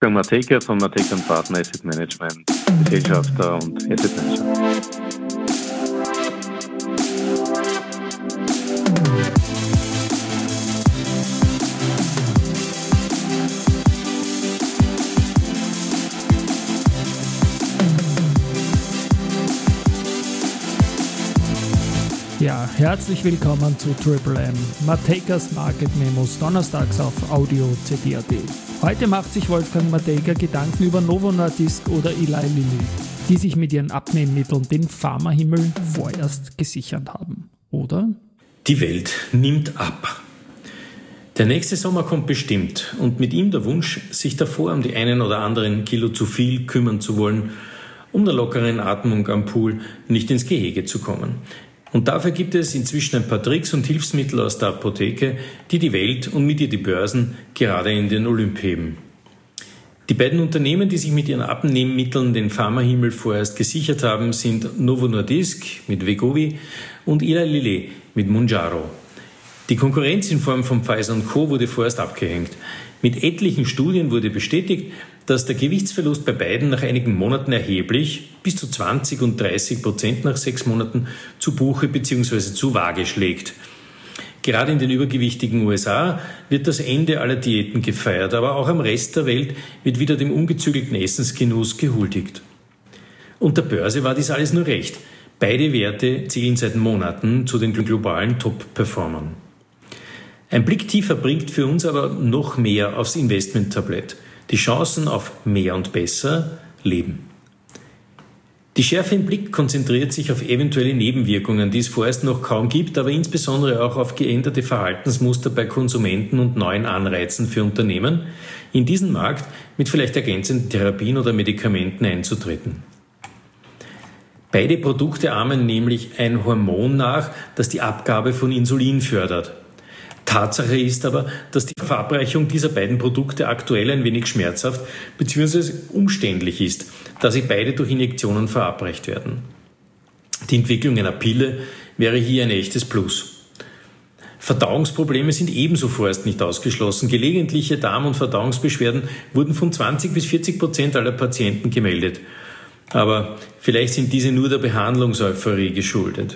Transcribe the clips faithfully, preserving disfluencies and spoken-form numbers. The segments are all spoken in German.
Wolfgang Matejka von Matejka und Partner Asset Management, Gesellschafter und Asset Manager. Ja, herzlich willkommen zu Triple M, Matejkas Market Memos, donnerstags auf Audio C D punkt A T. Heute macht sich Wolfgang Matejka Gedanken über Novo Nordisk oder Eli Lilly, die sich mit ihren Abnehmmitteln den Pharmahimmel vorerst gesichert haben, oder? Die Welt nimmt ab. Der nächste Sommer kommt bestimmt und mit ihm der Wunsch, sich davor um die einen oder anderen Kilo zu viel kümmern zu wollen, um der lockeren Atmung am Pool nicht ins Gehege zu kommen. Und dafür gibt es inzwischen ein paar Tricks und Hilfsmittel aus der Apotheke, die die Welt und mit ihr die Börsen gerade in den Olymp heben. Die beiden Unternehmen, die sich mit ihren Abnehmmitteln den Pharmahimmel vorerst gesichert haben, sind Novo Nordisk mit Wegovy und Eli Lilly mit Mounjaro. Die Konkurrenz in Form von Pfizer und Co. wurde vorerst abgehängt. Mit etlichen Studien wurde bestätigt, dass der Gewichtsverlust bei beiden nach einigen Monaten erheblich, bis zu zwanzig und dreißig Prozent nach sechs Monaten, zu Buche bzw. zu Waage schlägt. Gerade in den übergewichtigen U S A wird das Ende aller Diäten gefeiert, aber auch am Rest der Welt wird wieder dem ungezügelten Essensgenuss gehuldigt. Und der Börse war dies alles nur recht. Beide Werte zählen seit Monaten zu den globalen Top-Performern. Ein Blick tiefer bringt für uns aber noch mehr aufs Investment-Tablett. Die Chancen auf mehr und besser leben. Die Schärfe im Blick konzentriert sich auf eventuelle Nebenwirkungen, die es vorerst noch kaum gibt, aber insbesondere auch auf geänderte Verhaltensmuster bei Konsumenten und neuen Anreizen für Unternehmen, in diesen Markt mit vielleicht ergänzenden Therapien oder Medikamenten einzutreten. Beide Produkte ahmen nämlich ein Hormon nach, das die Abgabe von Insulin fördert. Tatsache ist aber, dass die Verabreichung dieser beiden Produkte aktuell ein wenig schmerzhaft bzw. umständlich ist, da sie beide durch Injektionen verabreicht werden. Die Entwicklung einer Pille wäre hier ein echtes Plus. Verdauungsprobleme sind ebenso vorerst nicht ausgeschlossen. Gelegentliche Darm- und Verdauungsbeschwerden wurden von zwanzig bis vierzig Prozent aller Patienten gemeldet. Aber vielleicht sind diese nur der Behandlungseuphorie geschuldet.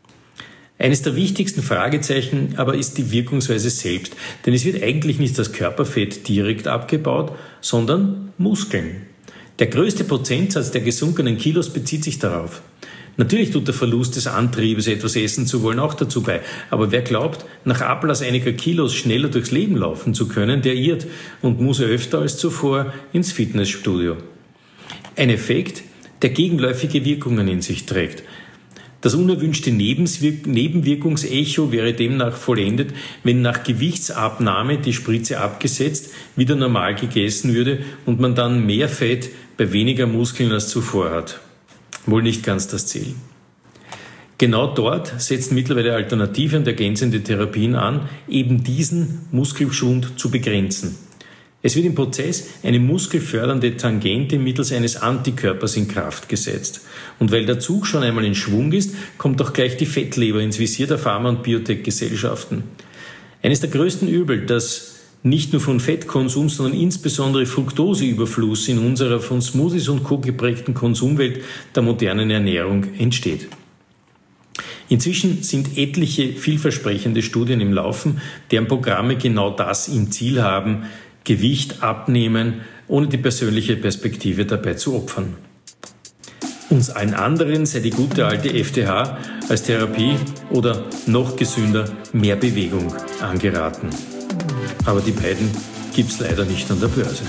Eines der wichtigsten Fragezeichen aber ist die Wirkungsweise selbst, denn es wird eigentlich nicht das Körperfett direkt abgebaut, sondern Muskeln. Der größte Prozentsatz der gesunkenen Kilos bezieht sich darauf. Natürlich tut der Verlust des Antriebes, etwas essen zu wollen, auch dazu bei, aber wer glaubt, nach Ablass einiger Kilos schneller durchs Leben laufen zu können, der irrt und muss öfter als zuvor ins Fitnessstudio. Ein Effekt, der gegenläufige Wirkungen in sich trägt. Das unerwünschte Nebenwirkungsecho wäre demnach vollendet, wenn nach Gewichtsabnahme die Spritze abgesetzt, wieder normal gegessen würde und man dann mehr Fett bei weniger Muskeln als zuvor hat. Wohl nicht ganz das Ziel. Genau dort setzen mittlerweile alternative und ergänzende Therapien an, eben diesen Muskelschwund zu begrenzen. Es wird im Prozess eine muskelfördernde Tangente mittels eines Antikörpers in Kraft gesetzt. Und weil der Zug schon einmal in Schwung ist, kommt auch gleich die Fettleber ins Visier der Pharma- und Biotech-Gesellschaften. Eines der größten Übel, das nicht nur von Fettkonsum, sondern insbesondere Fructoseüberfluss in unserer von Smoothies und Co. geprägten Konsumwelt der modernen Ernährung entsteht. Inzwischen sind etliche vielversprechende Studien im Laufen, deren Programme genau das im Ziel haben, Gewicht abnehmen, ohne die persönliche Perspektive dabei zu opfern. Uns allen anderen sei die gute alte F D H als Therapie oder noch gesünder mehr Bewegung angeraten. Aber die beiden gibt's leider nicht an der Börse.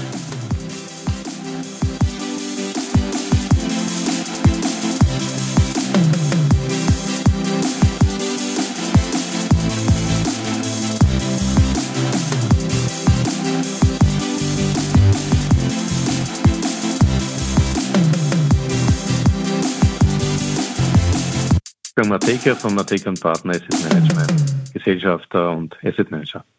Wolfgang Matejka von Matejka und Partner Asset Management, Gesellschafter und Asset Manager.